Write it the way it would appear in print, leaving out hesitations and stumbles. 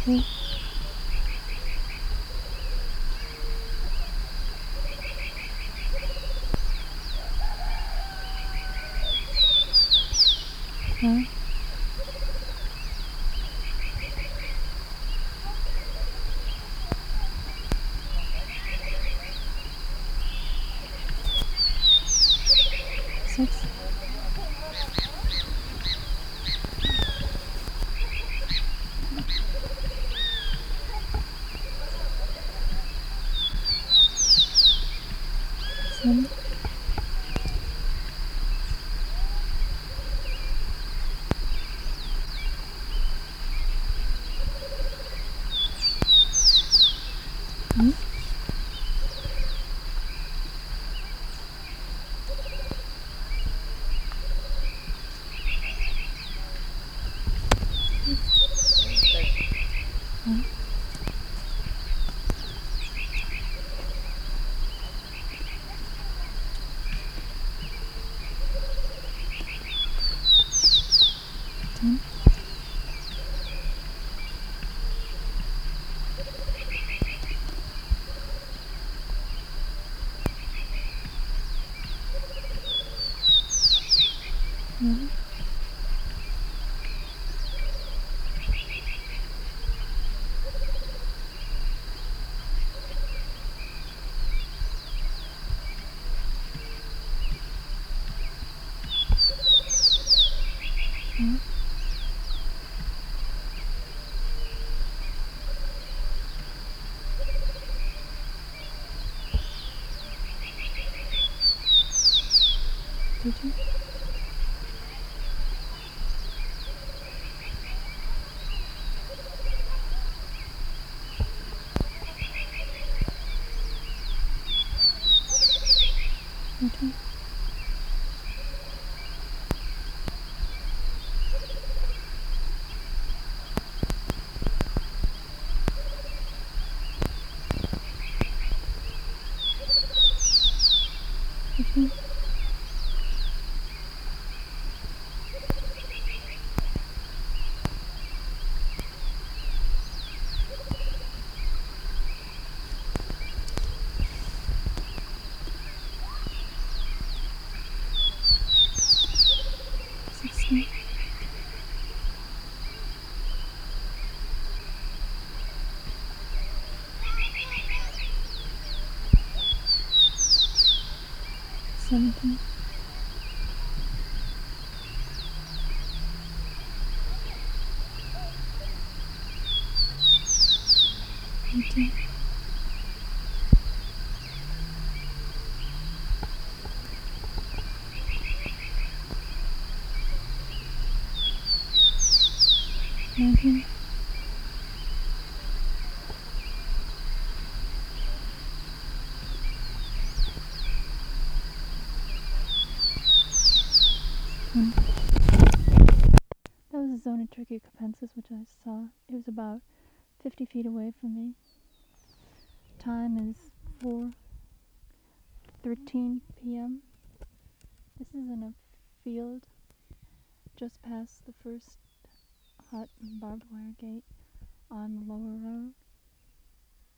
2. Huh? 6. 7. 8. 1. 10. 11. 12. 13. 14. 15. 16. 17. 18. 19. 20. That was a zone of Trichocapensis which I saw. It was about 50 feet away from me. Time is 4:13 p.m. This is in a field just past the first hut and barbed wire gate on the lower road.